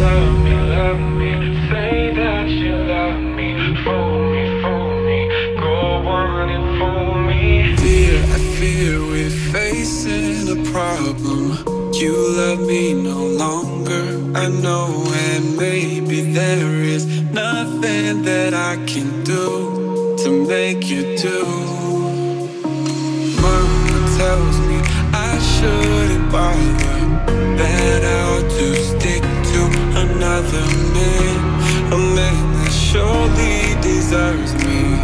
love me, say that you love me. Fool me, go on and fool me. I fear we're facing a problem. You love me no longer, I know, and maybe there is nothing that I can do to make you do. Mama tells me I shouldn't bother, that I'll just stick to another man, a man that surely deserves me.